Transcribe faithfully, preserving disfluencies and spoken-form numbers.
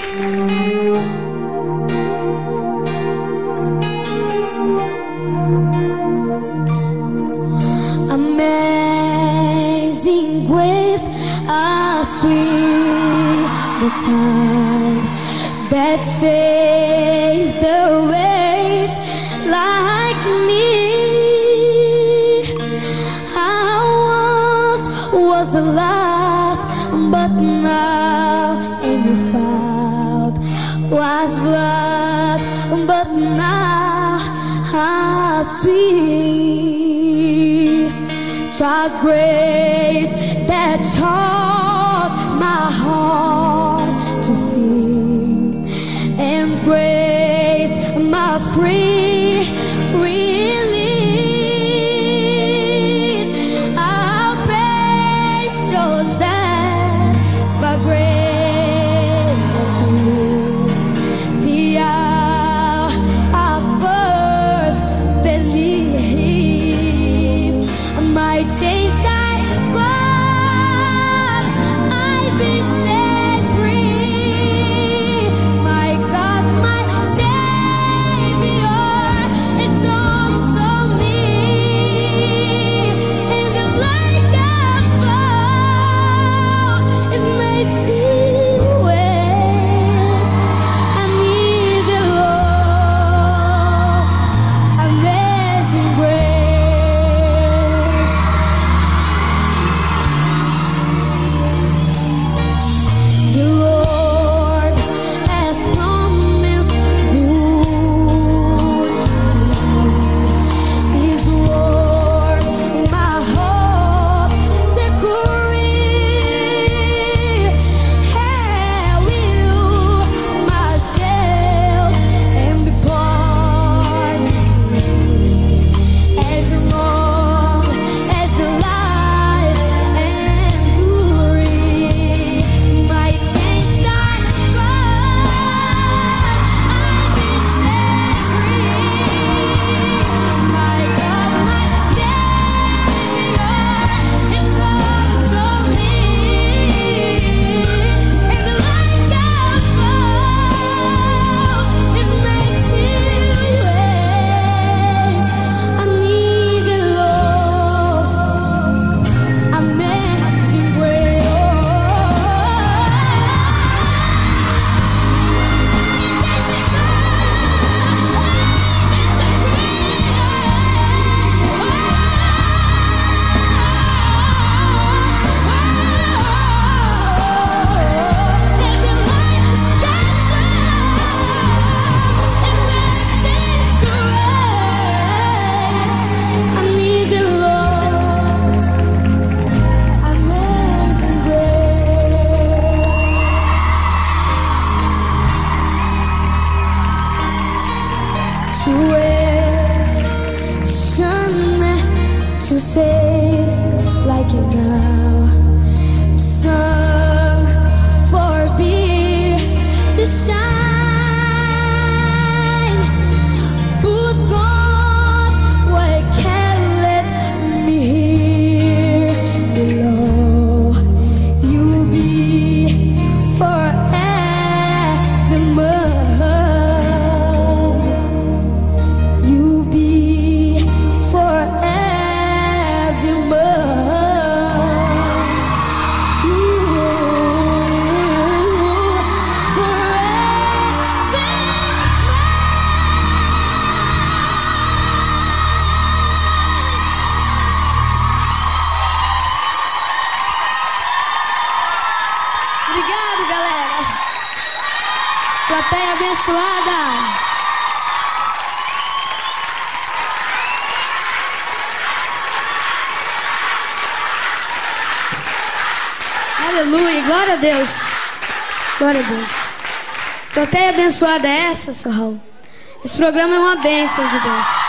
Amazing grace, how sweet the time that saved the wretch like me. I once was lost, but now am found. Was blood, but now how sweet. Trust grace that taught my heart to feel, and grace my free relief. Our precious that for grace appeared. The hour I first believed, my chains I broke, I've been set free. My God, my Savior is on to me, and the light that flows is mercy waves. I need the Lord, amazing grace. The Lord has promised good to me. His word, my hope, security. How will my shield and be part of me? As long as the life enduring, my chains are gone, I've been set free. My God, my Savior is on to me, and the light that falls is mercy waves. I need the Lord, amazing grace. I need the Lord, amazing grace. To to save like it now. Sun forbid to shine, but God, why can't let me here below? You be forevermore. You be forevermore. You Obrigado, galera. Plateia abençoada. Aleluia, glória a Deus. Glória a Deus. Plateia abençoada é essa, seu Raul. Esse programa é uma bênção de Deus.